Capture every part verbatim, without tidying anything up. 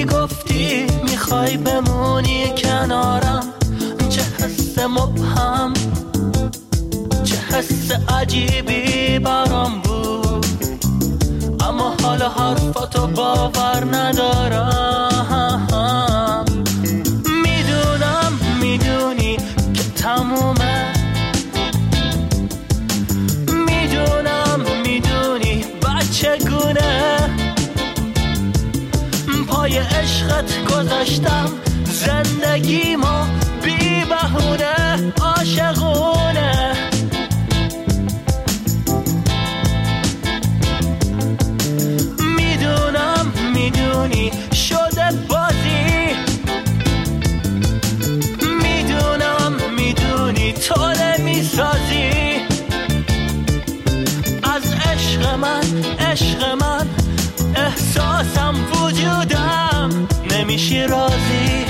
گفتی گفتی میخوای بمونی کنارم، چه حس مبهم، چه حس عجیبی برام بود، اما حالا حرفاتو باور ندارم. میدونم میدونی که تمومه، میدونم میدونی بچگونه پای عشقت گذاشتم زندگیمو بی بهونه عاشقونه. میدونم میدونی شده بازی، میدونم میدونی تو نمیسازی از عشق من، عشق من احساسم وجودم نمیشی راضی.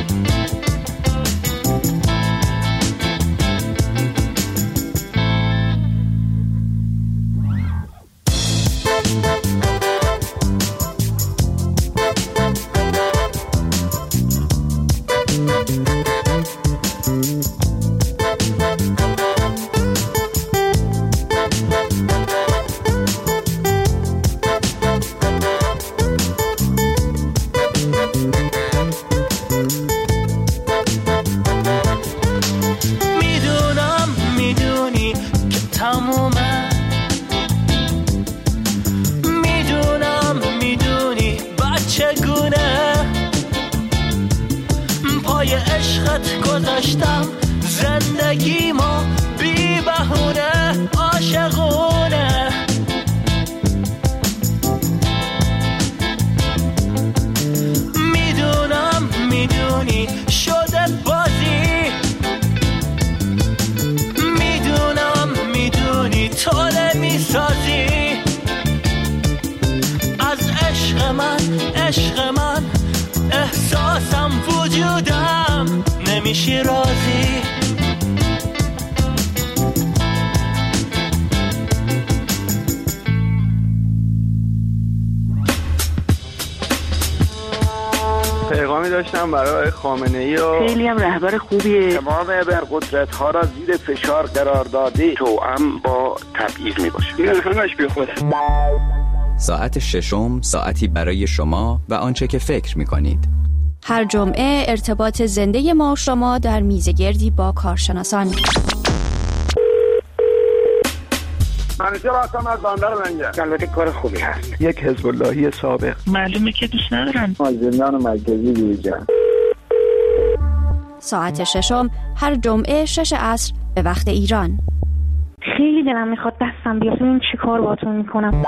گذاشتم زندگیمو بی بهونه عاشقونه. میدونم میدونی شده بازی، میدونم میدونی تو نمیسازی از عشق من، عشق من احساسم وجودم نمیشی راضی. پیغامی داشتم برای خامنه‌ای و خیلی هم رهبر خوبیه، تمام ابرقدرت ها را زیر فشار قرار داده، توأم با تبعیض می باشه. این همش بی خوده. ساعت ششم، ساعتی برای شما و آنچه که فکر می کنید. هر جمعه ارتباط زنده ما شما در میزگردی با کارشناسان. منیشه راستم از باندر منگه. البته کار خوبی هست. یک حزب اللهی سابق. معلومه که دوست ندارن. زندان مرکزی بیرجن. ساعت ششم هر جمعه شش عصر به وقت ایران. خیلی دلم میخواد دستم بیاد این چی کار باتون میکنم.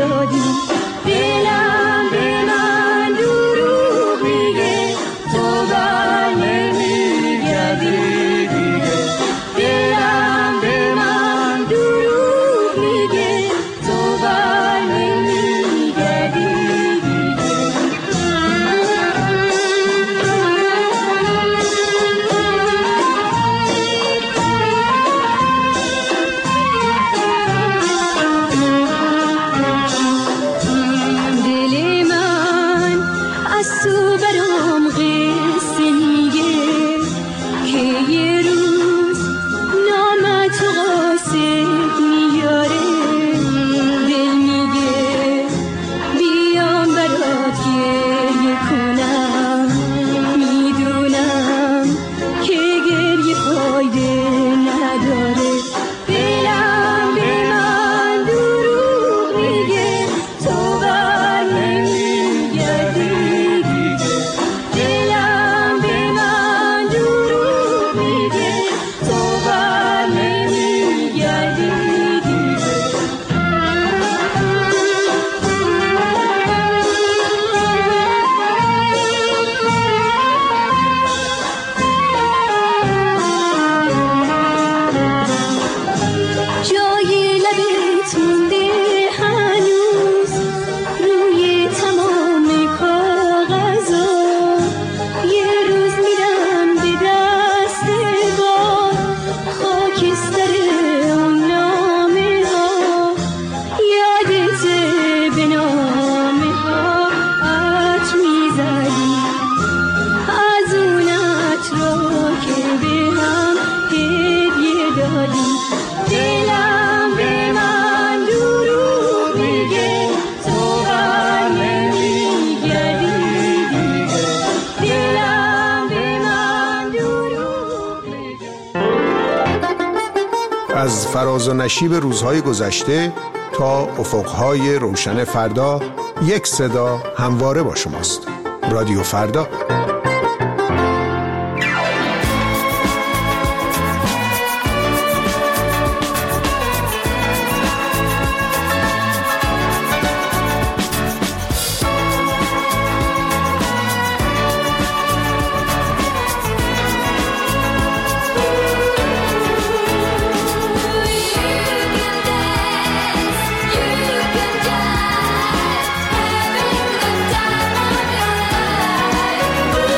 دادی. دلم به من دروغ میگه، تو بر نمیگردی دیگه. دلم به من دروغ میگه، تو بر نمیگردی دیگه. دل من از تو برام قصه میگه که یه روز نام تو قاصد میاره. دل میگه بیام برات گریه کنم، میدونم که گریه فایده نداره. دلم به من دروغ میگه، تو بر نمیگردی دیگه. دلم به من دروغ میگه، تو بر نمیگردی دیگه. جای لبت مونده هنوز روی تمام کاغذا. یه روز میرم به دست باد، خاکستر اون نامه ها. یادته به نامه ها عطر میزدی، از اون عطرا که به هم هدیه دادی. دلم به من دروغ میگه، تو بر نمیگردی دیگه. دلم به من دروغ میگه. از فراز و نشیب روزهای گذشته تا افقهای روشن فردا، یک صدا همواره با شماست. رادیو فردا. You can dance, you can die, having the time of your life.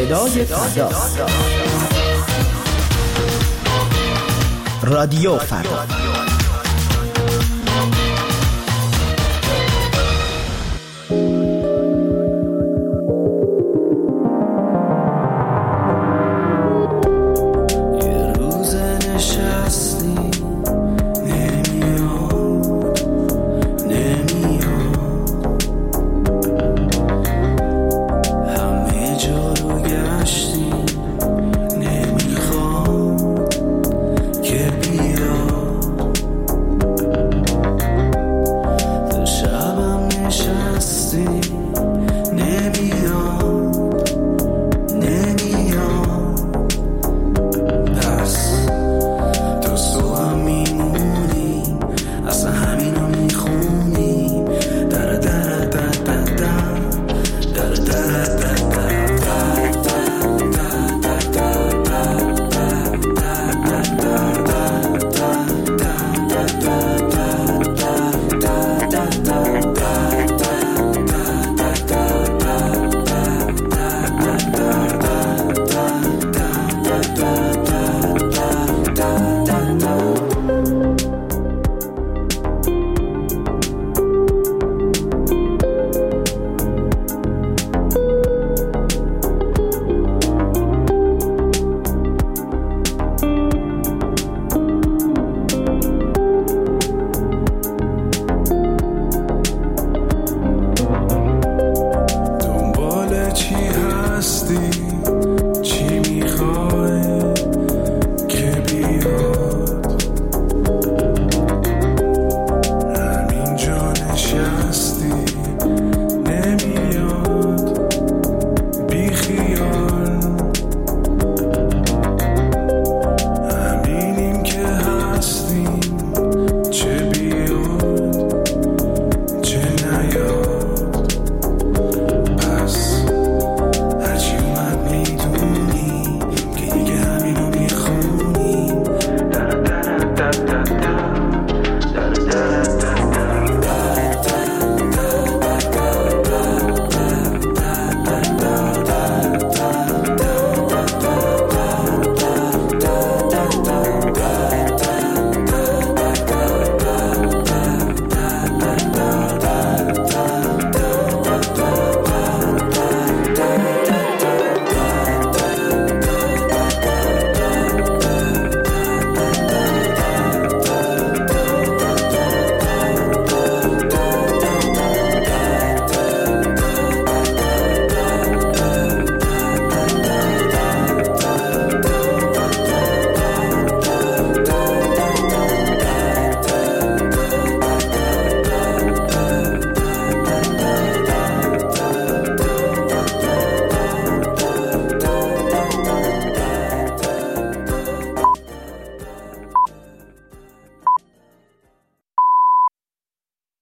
صدای فردا. رادیو فردا.